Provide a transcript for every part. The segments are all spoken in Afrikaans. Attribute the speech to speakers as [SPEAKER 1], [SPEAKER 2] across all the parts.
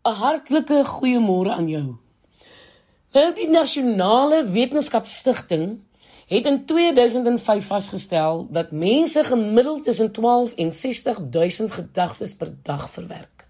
[SPEAKER 1] 'n hartlike goeiemôre aan jou. Nou, die Nasionale Wetenskapsstichting het in 2005 vasgestel dat mense gemiddeld tussen 12 en 60.000 gedagtes per dag verwerk.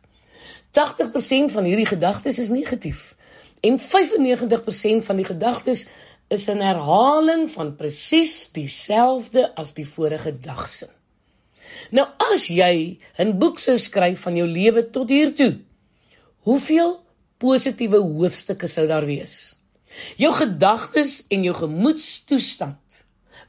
[SPEAKER 1] 80% van hierdie gedagtes is negatief en 95% van die gedagtes is 'n herhaling van presies dieselfde as die vorige dagsin. Nou, as jy 'n boek sou skryf van jou lewe tot hiertoe, hoeveel positiewe hoofstukke sou daar wees? Jou gedagtes en jou gemoedstoestand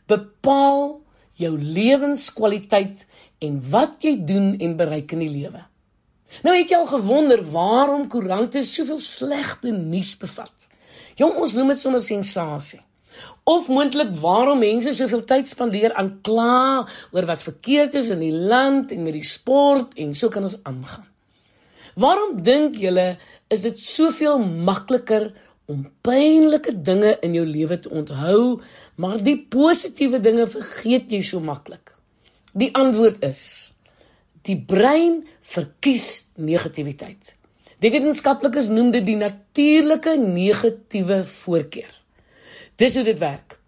[SPEAKER 1] bepaal jou lewenskwaliteit en wat jy doen en bereik in die lewe. Nou, het jy al gewonder waarom koerante soveel slegte nuus bevat? Jong, ons noem dit sommer sensasie. Of moontlik waarom mense soveel tyd spandeer aan kla oor wat verkeerd is in die land en met die sport en so kan ons aangaan. Waarom dink julle is dit soveel makliker om pynlike dinge in jou lewe te onthou, maar die positiewe dinge vergeet jy so maklik? Die antwoord is, die brein verkies negativiteit. Die wetenskaplikes noem dit die natuurlike negatiewe voorkeur. Dis hoe dit werk.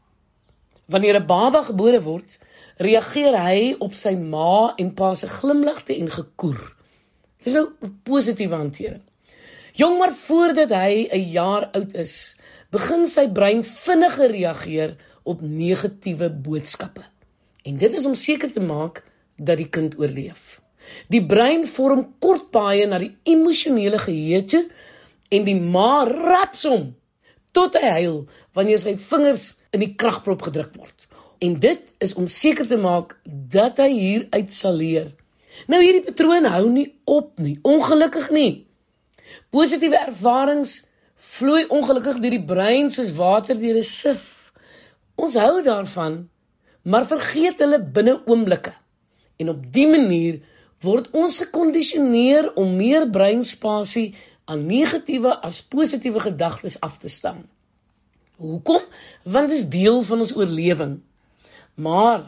[SPEAKER 1] Wanneer 'n baba gebore word, reageer hy op sy ma en pa se glimlagte en gekoer. Dis nou 'n positiewe hantering. Jong, maar voordat hy 'n jaar oud is, begin sy brein vinniger reageer op negatiewe boodskappe. En dit is om seker te maak dat die kind oorleef. Die brein vorm kortpaaie na die emosionele geheue toe en die ma raps hom tot hy huil wanneer sy vingers in die kragprop gedruk word. En dit is om seker te maak dat hy hieruit sal leer. Nou, hierdie patroon hou nie op nie, ongelukkig nie. Positiewe ervarings vloei ongelukkig deur die brein soos water deur 'n sif. Ons hou daarvan, maar vergeet hulle binne oomblikke. En op die manier word ons gekondisioneer om meer breinspasie aan negatiewe as positiewe gedagtes af te staan. Hoekom? Want dit is deel van ons oorlewing. Maar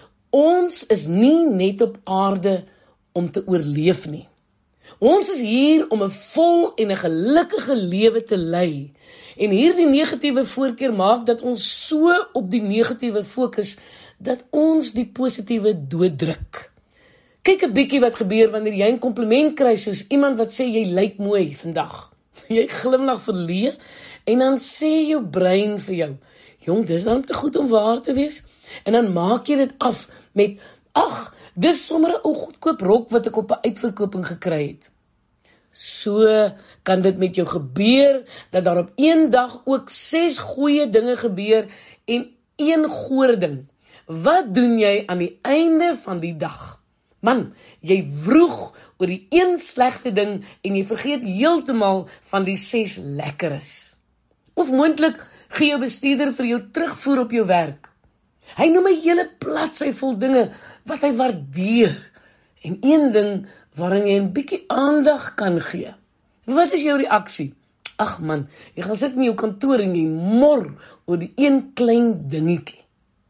[SPEAKER 1] ons is nie net op aarde om te oorleef nie. Ons is hier om 'n vol en 'n gelukkige lewe te lei. En hierdie negatiewe voorkeur maak dat ons so op die negatiewe fokus dat ons die positiewe dooddruk. Kyk 'n bietjie wat gebeur wanneer jy 'n kompliment kry soos iemand wat sê jy lyk mooi vandag. Jy glimlag verleë en dan sê jou brein vir jou, jong, dis dan te goed om waar te wees. En dan maak jy dit af met, ag, dis sommer 'n ou goedkoop rok wat ek op 'n uitverkoping gekry het. So kan dit met jou gebeur dat daar op een dag ook 6 goeie dinge gebeur en 1 gore ding. Wat doen jy aan die einde van die dag? Man, jy vroeg oor die 1 slegte ding en jy vergeet heeltemal van die 6 lekkeres. Of moontlik gee jou bestuurder vir jou terugvoer op jou werk. Hy noem 'n hele bladsy vol dinge wat hy waardeer en 1 ding waarin jy 'n bietjie aandag kan gee. Wat is jou reaksie? Ag man, jy gaan sit in jou kantoor en jy mor oor die 1 klein dingetjie.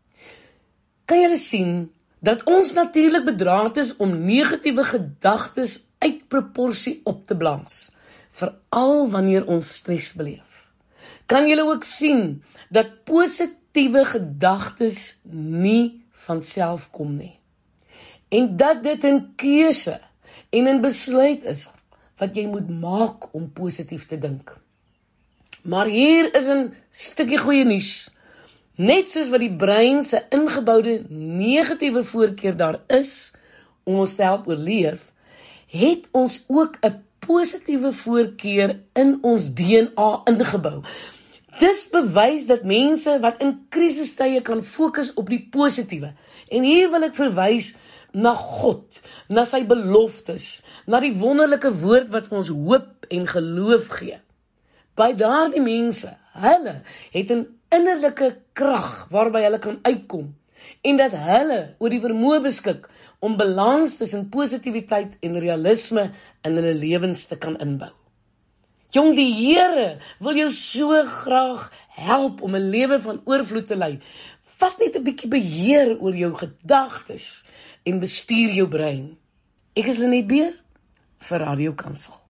[SPEAKER 1] Kan jy sien dat ons natuurlik bedraad is om negatiewe gedagtes uit proporsie op te blaas, veral wanneer ons stres beleef? Kan jy ook sien dat positiewe gedagtes nie van self kom nie? En dat dit 'n keuse en 'n besluit is wat jy moet maak om positief te dink. Maar hier is 'n stukkie goeie nuus. Net soos wat die brein se ingeboude negatiewe voorkeur daar is om ons te help oorleef, het ons ook 'n positiewe voorkeur in ons DNA ingebou. Dis bewys dat mense wat in krisistye kan fokus op die positiewe. En hier wil ek verwys na God, na sy beloftes, na die wonderlike woord wat vir ons hoop en geloof gee. By daardie mense, hulle het 'n innerlike krag waarby hulle kan uitkom en dat hulle oor die vermoë beskik om balans tussen positiwiteit en realisme in hulle lewens te kan inbou. Jong, die Here wil jou so graag help om 'n lewe van oorvloed te lei. Vat net 'n bietjie beheer oor jou gedagtes en bestuur jou brein. Ek is Lenet Beer vir Radio Kansel.